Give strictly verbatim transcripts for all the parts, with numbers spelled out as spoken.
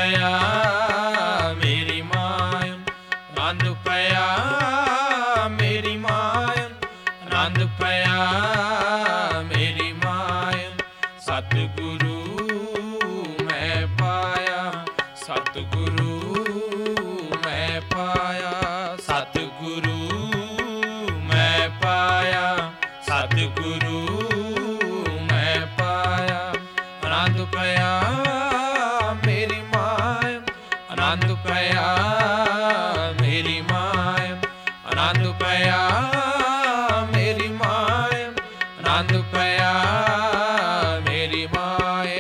ਪਿਆ ਮੇਰੀ ਮਾਏ, ਆਨੰਦ ਪਿਆ ਮੇਰੀ ਮਾਏ, ਆਨੰਦ ਪਿਆ ਮੇਰੀ ਮਾਏ। ਸਤਿਗੁਰੂ ਮੈਂ ਪਾਇਆ, ਸਤਿਗੁਰੂ ਮੈਂ ਪਾਇਆ, ਸਤਿਗੁਰੂ ਮੈਂ ਪਾਇਆ, ਸਤਿਗੁਰੂ ਮੈਂ ਪਾਇਆ। ਆਨੰਦ ਪਿਆ ਮੇਰੀ ਮਾਏ, ਆਨੰਦ ਪਿਆ ਮੇਰੀ ਮਾਏ, ਆਨੰਦ ਪਿਆ ਮੇਰੀ ਮਾਏ, ਆਨੰਦ ਪਿਆ ਮੇਰੀ ਮਾਏ।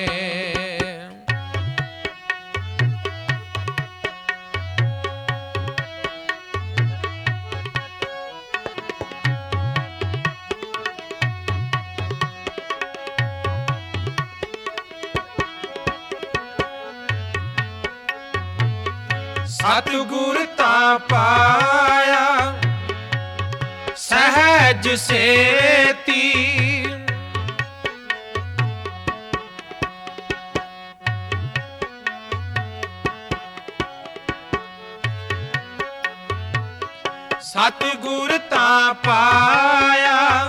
ਸਤਿਗੁਰ ਤਾਂ ਪਾਇਆ ਸਹਿਜ ਸੇਤੀ, ਸਤਿਗੁਰ ਤਾਂ ਪਾਇਆ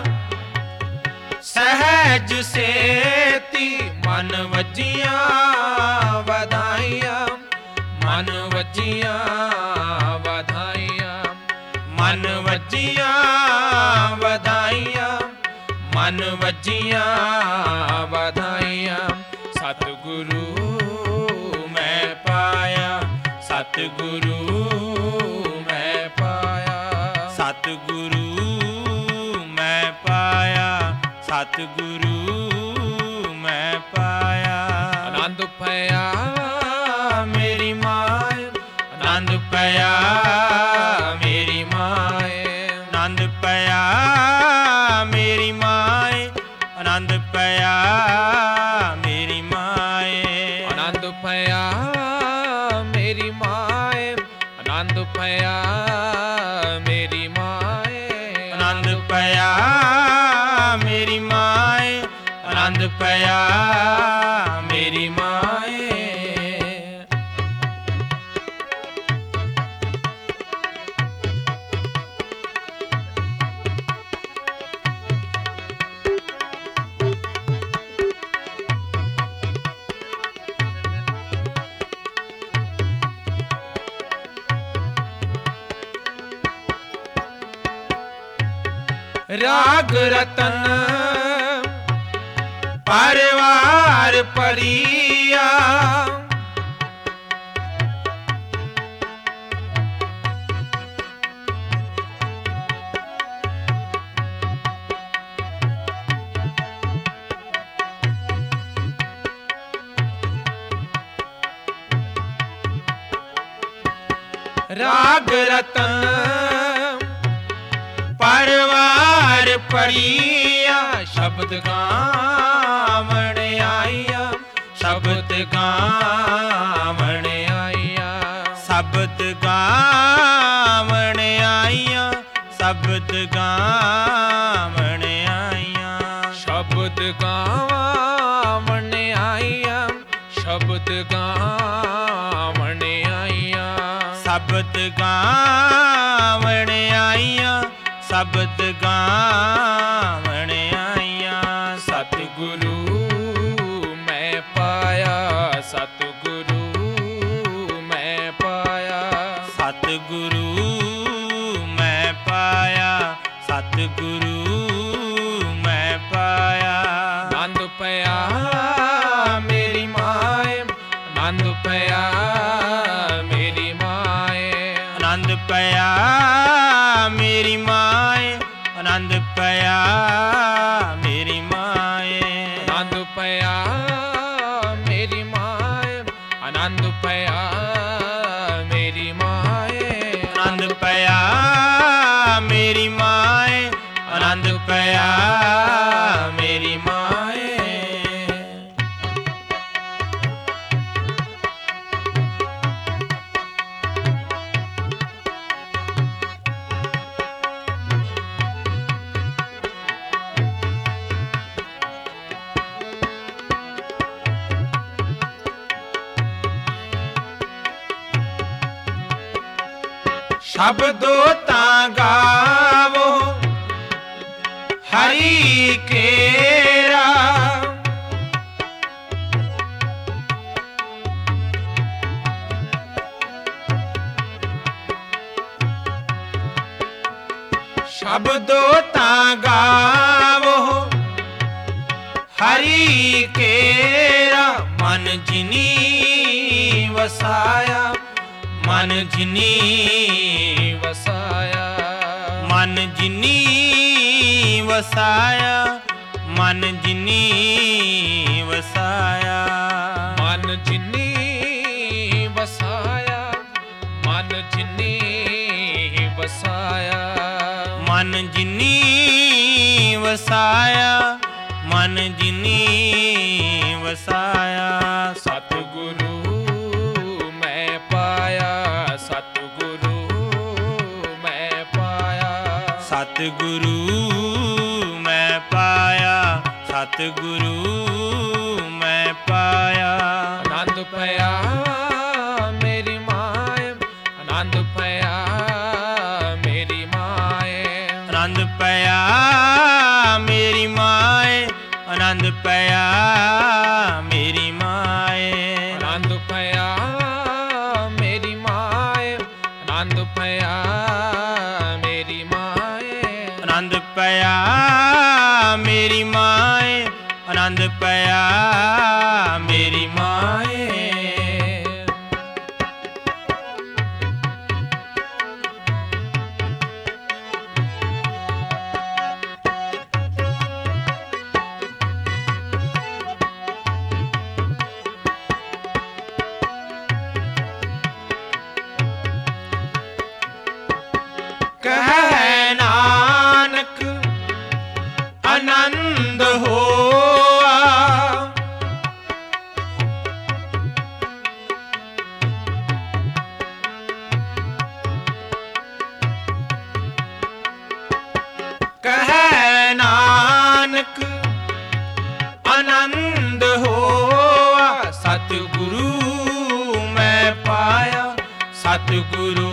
ਸਹਿਜ ਸੇਤੀ। ਮਨ ਵੱਜੀਆਂ ਵਧਾਈਆਂ, ਮਨ ਵੱਜੀਆਂ ਵਧਾਈਆਂ, ਮਨ ਵੱਜੀਆਂ ਵਧਾਈਆਂ, ਮਨ ਵੱਜੀਆਂ ਵਧਾਈਆਂ। ਸਤਿਗੁਰੂ ਮੈਂ ਪਾਇਆ, ਸਤਿਗੁਰੂ ਮੈਂ ਪਾਇਆ, ਸਤਿਗੁਰੂ ਮੈਂ ਪਾਇਆ, ਸਤਿਗੁਰੂ ਮੈਂ ਪਾਇਆ। ਆਨੰਦ ਪਿਆ ਮੇਰੀ ਮਾਏ, ਆਨੰਦ ਪਿਆ ਮੇਰੀ ਮਾਏ, ਆਨੰਦ ਪਿਆ ਮੇਰੀ ਮਾਏ, ਆਨੰਦ ਪਿਆ ਮੇਰੀ ਮਾਏ। ਆਨੰਦ ਪਿਆ ਮੇਰੀ ਮਾਏ, ਆਨੰਦ ਪਿਆ ਮੇਰੀ ਮਾਏ, ਆਨੰਦ ਪਿਆ ਮੇਰੀ ਮਾਏ, ਆਨੰਦ ਪਿਆ ਮੇਰੀ ਮਾਏ। ਰਾਗ ਰਤਨ ਪਰਵਾਰ ਪਰੀਆ, ਰਾਗ ਰਤਨ ਪਰਵਾਰ ਪਰੀਆ। ਸ਼ਬਦ ਗਾਵਣ ਆਈਆ, ਸ਼ਬਦ ਗਾਵਣ ਆਈਆ, ਸ਼ਬਦ ਗਾਵਣ ਆਈਆ, ਸ਼ਬਦ ਗਾਵਣ ਆਈਆ, ਸ਼ਬਦ ਗਾਵਣ ਆਈਆ, ਸ਼ਬਦ ਗਾਵਣ ਆਈਆ, ਸ਼ਬਦ ਗਾਵਣ ਆਈਆ, ਸ਼ਬਦ ਗਾਵਣ ਆਈਆਂ। ਸਤਿਗੁਰੂ ਮੈਂ ਪਾਇਆ, ਸਤਿਗੁਰੂ ਮੈਂ ਪਾਇਆ, ਸਤਿਗੁਰੂ ਮੈਂ ਪਾਇਆ, ਸਤਿਗੁਰੂ ਮੈਂ ਪਾਇਆ। ਆਨੰਦ ਪਿਆ ਮੇਰੀ ਮਾਏ, ਆਨੰਦ ਪਿਆ ਮੇਰੀ ਮਾਏ, ਆਨੰਦ ਪਿਆ ਮੇਰੀ ਮਾਏ, ਆਨੰਦ ਪਿਆ ਮੇਰੀ ਮਾਏ, ਆਨੰਦ ਪਿਆ ਮੇਰੀ ਮਾਏ, ਆਨੰਦ ਪਿਆ ਮੇਰੀ ਮਾਏ, ਆਨੰਦ ਪਿਆ ਮੇਰੀ ਮਾਏ, ਆਨੰਦ ਪਿਆ ਮੇਰੀ ਮਾਏ। ਸ਼ਬਦੋ ਤਾਂ ਗਾਵੋ ਹਰੀ ਕੇਰਾ, ਸ਼ਬਦੋ ਤਾਂ ਗਾਵੋ ਹਰੀ ਕੇਰਾ, ਮਨ ਜਿਨੀ ਵਸਾਇਆ, ਮਨ ਜਿਨੀ ਵਸਾਇਆ, ਮਨ ਜਿਨੀ ਵਸਾਇਆ, ਮਨ ਜਿਨੀ ਵਸਾਇਆ, ਮਨ ਜਿਨੀ ਵਸਾਇਆ, ਮਨ ਜਿਨੀ ਵਸਾਇਆ, ਮਨ ਜਿਨੀ ਵਸਾਇਆ, ਮਨ ਜਿਨੀ ਵਸਾਇਆ। ਸਤਿਗੁਰੂ ਮੈਂ ਪਾਇਆ, ਸਤਿਗੁਰੂ ਮੈਂ ਪਾਇਆ, ਸਤਿਗੁਰੂ ਮੈਂ ਪਾਇਆ, ਸਤਿਗੁਰੂ ਮੈਂ ਪਾਇਆ। ਆਨੰਦ ਪਿਆ ਮੇਰੀ ਮਾਏ, ਆਨੰਦ ਪਿਆ ਮੇਰੀ ਮਾਏ, ਆਨੰਦ ਪਿਆ ਮੇਰੀ ਮਾਏ, ਆਨੰਦ ਪਿਆ ਮੇਰੀ ਮਾਏ, ਆਨੰਦ ਪਿਆ ਮੇਰੀ ਮਾਏ, ਆਨੰਦ ਪਿਆ ਮੇਰੀ ਮਾਏ, ਆਨੰਦ ਪਿਆ ਮੇਰੀ ਮਾਏ, ਆਨੰਦ ਪਿਆ ਮੇਰੀ ਮਾਏ। ਕਹਿ ਨਾਨਕ ਆਨੰਦ ਹੋਆ, ਕਹਿ ਨਾਨਕ ਆਨੰਦ ਹੋਆ, ਸਤਿਗੁਰੂ ਮੈਂ ਪਾਇਆ, ਸਤਿਗੁਰੂ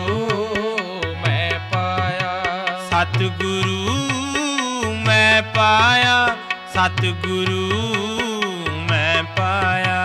ਸਤਿਗੁਰੂ ਮੈਂ ਪਾਇਆ, ਸਤਿਗੁਰੂ ਮੈਂ ਪਾਇਆ,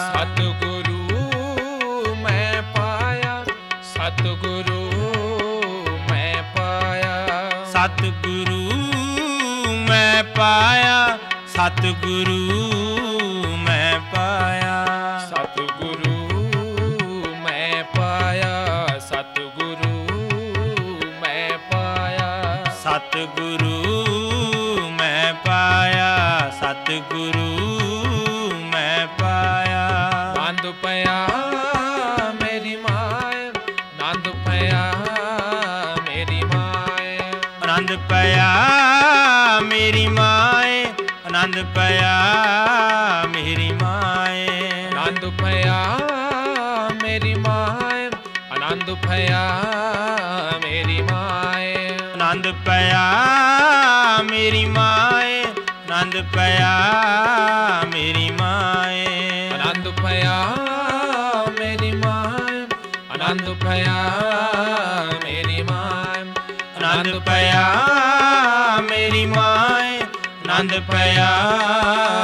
ਸਤਿਗੁਰੂ ਮੈਂ ਪਾਇਆ, ਸਤਿਗੁਰੂ ਮੈਂ ਪਾਇਆ, ਸਤਿਗੁਰੂ ਮੈਂ ਪਾਇਆ, ਸਤਿਗੁਰੂ ਮੈਂ ਪਾਇਆ, ਸਤਿਗੁਰੂ ਮੈਂ ਪਾਇਆ, ਸਤਿਗੁਰੂ ਮੈਂ ਪਾਇਆ, ਸਤਿਗੁਰੂ ਮੈਂ ਪਾਇਆ, ਸਤਿਗੁਰੂ ਮੈਂ ਪਾਇਆ। ਆਨੰਦ ਪਿਆ ਮੇਰੀ ਮਾਏ, ਆਨੰਦ ਪਿਆ ਮੇਰੀ ਮਾਏ, ਆਨੰਦ ਪਿਆ ਮੇਰੀ ਮਾਏ, ਆਨੰਦ ਪਿਆ ਮੇਰੀ ਮਾਏ, ਆਨੰਦ ਪਿਆ ਮੇਰੀ ਮਾਏ, ਆਨੰਦ ਪਿਆ ਮੇਰੀ ਮਾਏ, ਆਨੰਦ ਪਿਆ ਮੇਰੀ ਮਾਏ, ਆਨੰਦ ਪਿਆ ਮੇਰੀ ਮਾਏ, ਆਨੰਦ ਪਿਆ ਮੇਰੀ ਮਾਏ, ਆਨੰਦ ਪਿਆ ਮੇਰੀ ਮਾਏ, ਆਨੰਦ ਪਿਆ ਮੇਰੀ ਮਾਏ, ਆਨੰਦ ਪਿਆ